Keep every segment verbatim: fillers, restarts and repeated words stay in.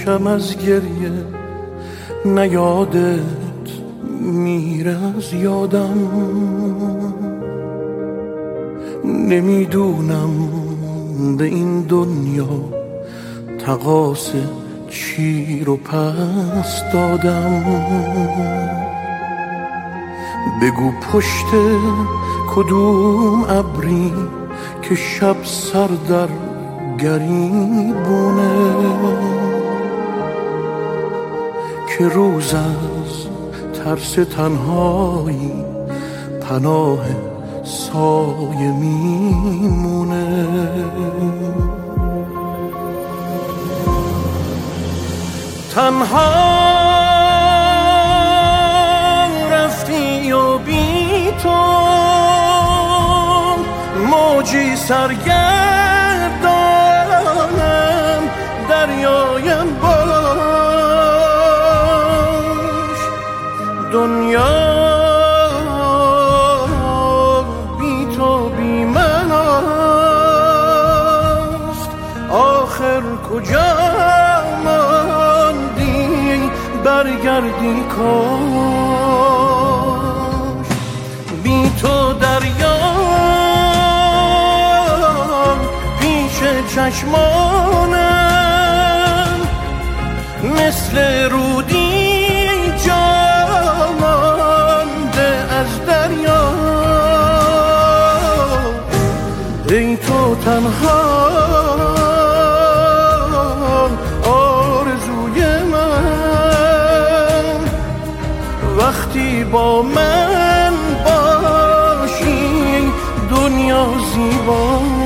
باشم از گریه، نه یادت میره از یادم. نمیدونم به این دنیا تقاص چی رو پس دادم. بگو پشت کدوم ابری که شب سر در گریبونه، که روز از ترس تنهایی پناه سایه میمونه. تنها رفتی و بی تو موجی سرگردانم، دریایم باش. دنیا بی تو بی من است، آخر کجا ماندی برگردی کاش. بی تو دریا پیش چشمانم مثل رودی جا مانده از دریا. ای تو تنها آرزوی من، وقتی با من باشی دنیا زیباست.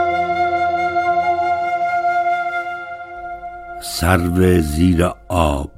سرو زیر آب.